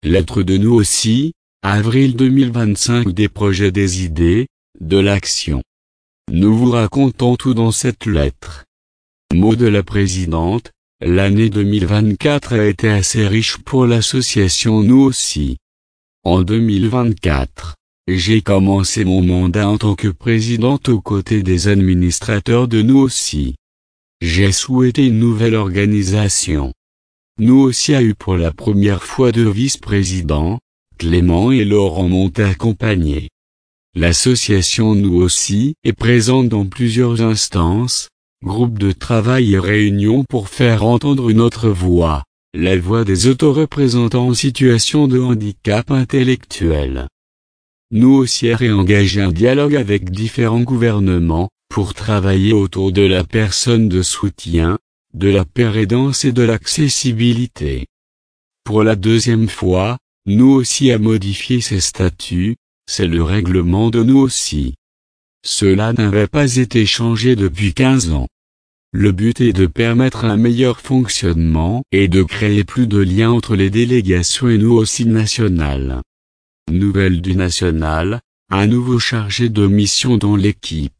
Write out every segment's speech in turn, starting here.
Lettre de nous aussi, avril 2025. Des projets, des idées, de l'action. Nous vous racontons tout dans cette lettre. Mot de la présidente, l'année 2024 a été assez riche pour l'association Nous aussi. En 2024, j'ai commencé mon mandat en tant que présidente aux côtés des administrateurs de Nous aussi. J'ai souhaité une nouvelle organisation. Nous aussi a eu pour la première fois deux vice-présidents, Clément et Laurent m'ont accompagné. L'association Nous aussi est présente dans plusieurs instances, groupes de travail et réunions pour faire entendre une autre voix, la voix des autoreprésentants en situation de handicap intellectuel. Nous aussi a réengagé un dialogue avec différents gouvernements, pour travailler autour de la personne de soutien, de la pérédance et de l'accessibilité. Pour la deuxième fois, Nous aussi a modifié ses statuts, c'est le règlement de Nous aussi. Cela n'avait pas été changé depuis 15 ans. Le but est de permettre un meilleur fonctionnement et de créer plus de liens entre les délégations et Nous aussi nationales. Nouvelle du national, un nouveau chargé de mission dans l'équipe.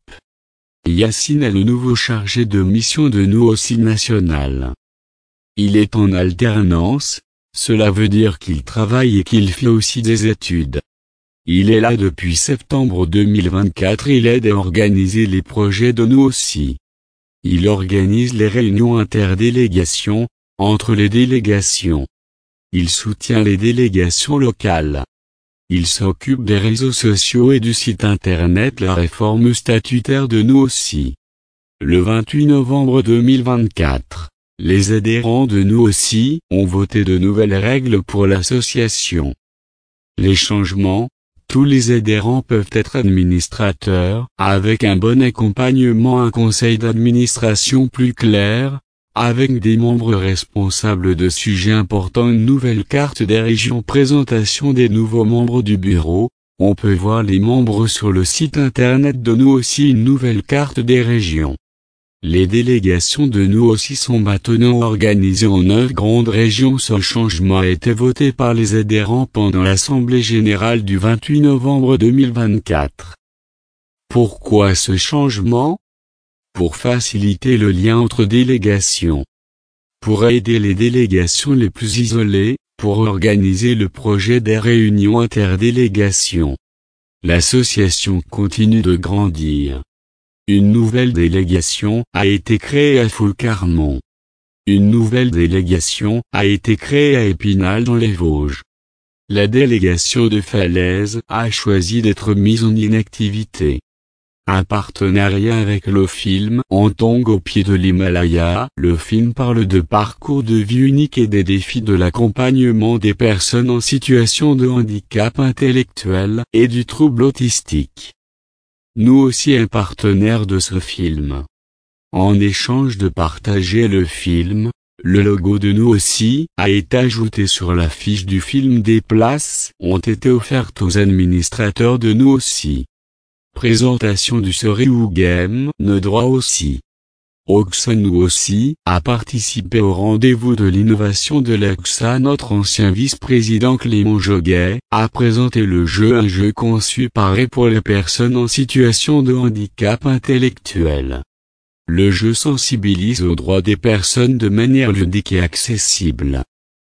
Yacine est le nouveau chargé de mission de Nous aussi national. Il est en alternance, cela veut dire qu'il travaille et qu'il fait aussi des études. Il est là depuis septembre 2024 et il aide à organiser les projets de Nous aussi. Il organise les réunions interdélégations, entre les délégations. Il soutient les délégations locales. Il s'occupe des réseaux sociaux et du site internet. La réforme statutaire de Nous aussi. Le 28 novembre 2024, les adhérents de Nous aussi ont voté de nouvelles règles pour l'association. Les changements, tous les adhérents peuvent être administrateurs, avec un bon accompagnement, un conseil d'administration plus clair, avec des membres responsables de sujets importants, une nouvelle carte des régions, présentation des nouveaux membres du bureau, on peut voir les membres sur le site internet de Nous aussi, une nouvelle carte des régions. Les délégations de Nous aussi sont maintenant organisées en 9 grandes régions. Ce changement a été voté par les adhérents pendant l'Assemblée générale du 28 novembre 2024. Pourquoi ce changement ? Pour faciliter le lien entre délégations. Pour aider les délégations les plus isolées, pour organiser le projet des réunions interdélégations. L'association continue de grandir. Une nouvelle délégation a été créée à Foucarmont. Une nouvelle délégation a été créée à Épinal dans les Vosges. La délégation de Falaise a choisi d'être mise en inactivité. Un partenariat avec le film Antong au pied de l'Himalaya. Le film parle de parcours de vie unique et des défis de l'accompagnement des personnes en situation de handicap intellectuel et du trouble autistique. Nous aussi un partenaire de ce film. En échange de partager le film, le logo de Nous aussi a été ajouté sur l'affiche du film. Des places ont été offertes aux administrateurs de Nous aussi. Présentation du Sorry Game, nos droits aussi. Oxa Nous aussi a participé au rendez-vous de l'innovation de l'Oxa. Notre ancien vice-président Clément Joguet a présenté le jeu, un jeu conçu par et pour les personnes en situation de handicap intellectuel. Le jeu sensibilise aux droits des personnes de manière ludique et accessible.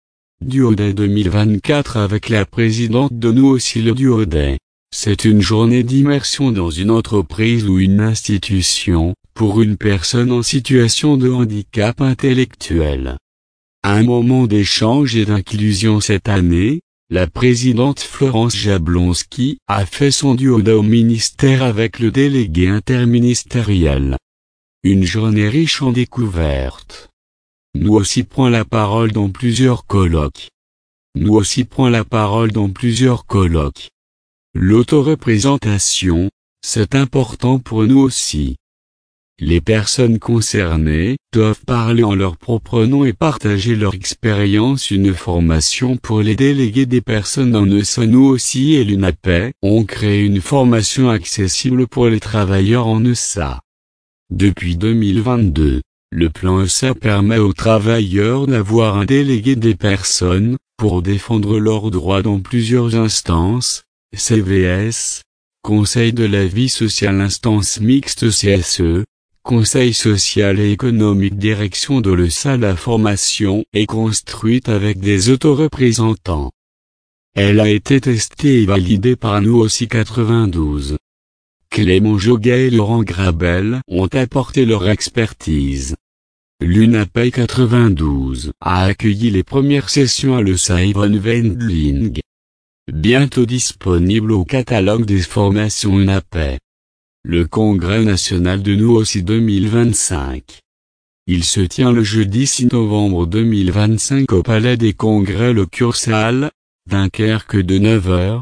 Duoday 2024 avec la présidente de Nous aussi. Le Duoday, c'est une journée d'immersion dans une entreprise ou une institution, pour une personne en situation de handicap intellectuel. Un moment d'échange et d'inclusion. Cette année, la présidente Florence Jablonski a fait son duoday au ministère avec le délégué interministériel. Une journée riche en découvertes. Nous aussi prend la parole dans plusieurs colloques. Nous aussi prend la parole dans plusieurs colloques. L'autoreprésentation, c'est important pour Nous aussi. Les personnes concernées doivent parler en leur propre nom et partager leur expérience. Une formation pour les délégués des personnes en ESA. Nous aussi et l'UNAPE ont créé une formation accessible pour les travailleurs en ESA. Depuis 2022, le plan ESA permet aux travailleurs d'avoir un délégué des personnes, pour défendre leurs droits dans plusieurs instances, CVS, Conseil de la vie sociale, instance mixte CSE, Conseil social et économique, direction de l'ESA. La formation est construite avec des autoreprésentants. Elle a été testée et validée par nous aussi 92. Clément Joguet et Laurent Grabel ont apporté leur expertise. L'UNAPEI 92 a accueilli les premières sessions à l'ESA Yvonne Wendling. Bientôt disponible au catalogue des formations UNAPEI. Le Congrès national de nous aussi 2025. Il se tient le jeudi 6 novembre 2025 au Palais des Congrès Le Cursal, Dunkerque de 9h,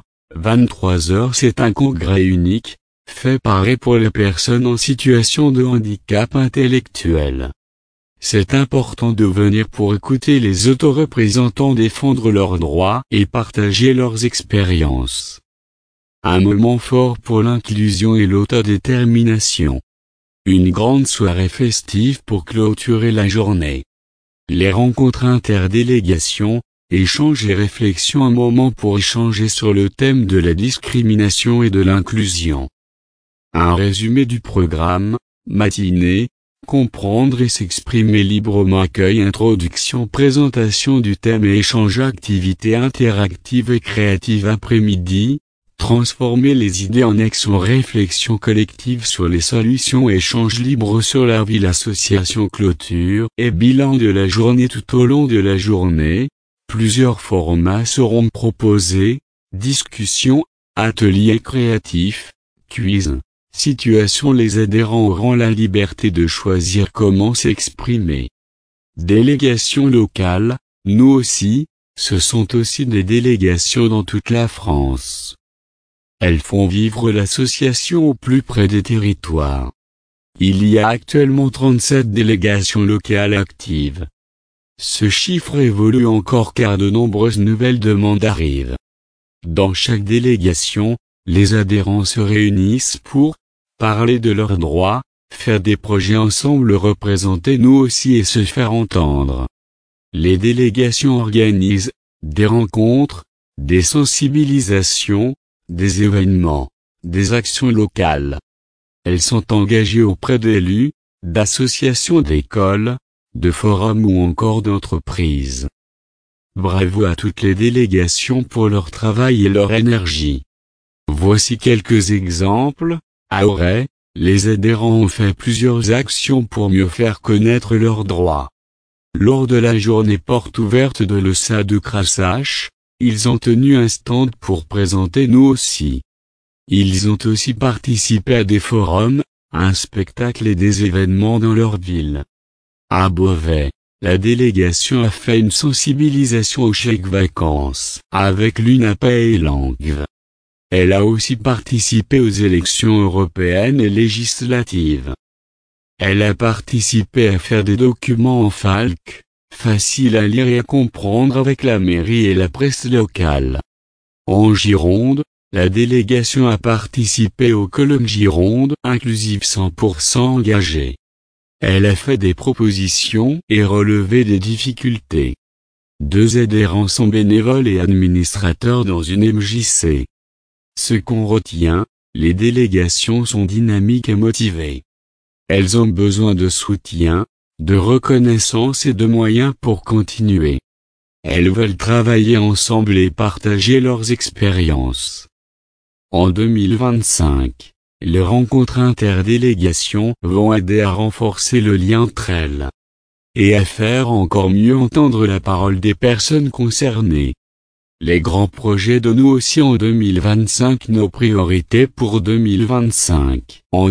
23h. C'est un congrès unique, fait par et pour les personnes en situation de handicap intellectuel. C'est important de venir pour écouter les autoreprésentants défendre leurs droits et partager leurs expériences. Un moment fort pour l'inclusion et l'autodétermination. Une grande soirée festive pour clôturer la journée. Les rencontres interdélégations, échanges et réflexions. Un moment pour échanger sur le thème de la discrimination et de l'inclusion. Un résumé du programme, matinée, comprendre et s'exprimer librement. Accueil, introduction, présentation du thème et échange. Activités interactives et créatives. Après-midi, transformer les idées en action. Réflexion collective sur les solutions. Échange libre sur la ville. Association. Clôture et bilan de la journée. Tout au long de la journée, plusieurs formats seront proposés, discussions, ateliers créatifs, quiz, situation. Les adhérents auront la liberté de choisir comment s'exprimer. Délégations locales, nous aussi, ce sont aussi des délégations dans toute la France. Elles font vivre l'association au plus près des territoires. Il y a actuellement 37 délégations locales actives. Ce chiffre évolue encore car de nombreuses nouvelles demandes arrivent. Dans chaque délégation, les adhérents se réunissent pour parler de leurs droits, faire des projets ensemble, représenter nous aussi et se faire entendre. Les délégations organisent des rencontres, des sensibilisations, des événements, des actions locales. Elles sont engagées auprès d'élus, d'associations, d'écoles, de forums ou encore d'entreprises. Bravo à toutes les délégations pour leur travail et leur énergie. Voici quelques exemples. À Auray, les adhérents ont fait plusieurs actions pour mieux faire connaître leurs droits. Lors de la journée porte ouverte de l'ESA de Crassach, ils ont tenu un stand pour présenter nous aussi. Ils ont aussi participé à des forums, un spectacle et des événements dans leur ville. À Beauvais, la délégation a fait une sensibilisation aux chèques vacances avec l'UNAPEI et Langves. Elle a aussi participé aux élections européennes et législatives. Elle a participé à faire des documents en FALC, faciles à lire et à comprendre avec la mairie et la presse locale. En Gironde, la délégation a participé au colloque Gironde inclusive 100% engagée. Elle a fait des propositions et relevé des difficultés. 2 adhérents sont bénévoles et administrateurs dans une MJC. Ce qu'on retient, les délégations sont dynamiques et motivées. Elles ont besoin de soutien, de reconnaissance et de moyens pour continuer. Elles veulent travailler ensemble et partager leurs expériences. En 2025, les rencontres interdélégations vont aider à renforcer le lien entre elles et à faire encore mieux entendre la parole des personnes concernées. Les grands projets de nous aussi en 2025. Nos priorités pour 2025. En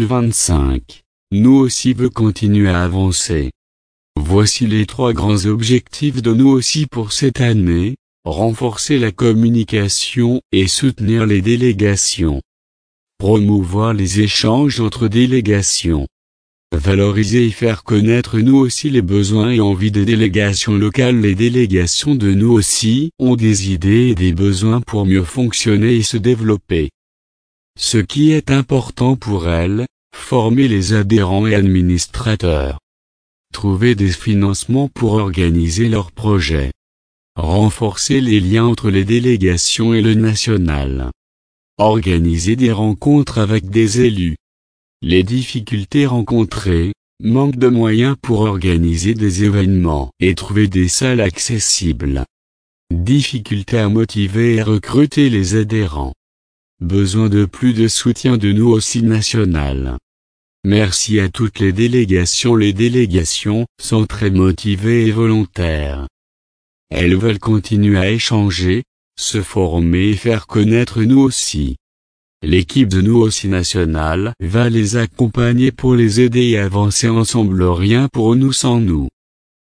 2025, nous aussi veut continuer à avancer. Voici les 3 grands objectifs de nous aussi pour cette année: renforcer la communication et soutenir les délégations. Promouvoir les échanges entre délégations. Valoriser et faire connaître nous aussi les besoins et envies des délégations locales. Les délégations de nous aussi ont des idées et des besoins pour mieux fonctionner et se développer. Ce qui est important pour elles, former les adhérents et administrateurs. Trouver des financements pour organiser leurs projets. renforcer les liens entre les délégations et le national. Organiser des rencontres avec des élus. Les difficultés rencontrées, manque de moyens pour organiser des événements et trouver des salles accessibles. Difficulté à motiver et recruter les adhérents. Besoin de plus de soutien de nous aussi national. Merci à toutes les délégations. Les délégations sont très motivées et volontaires. Elles veulent continuer à échanger, se former et faire connaître nous aussi. L'équipe de nous aussi nationale va les accompagner pour les aider et avancer ensemble. Rien pour nous sans nous.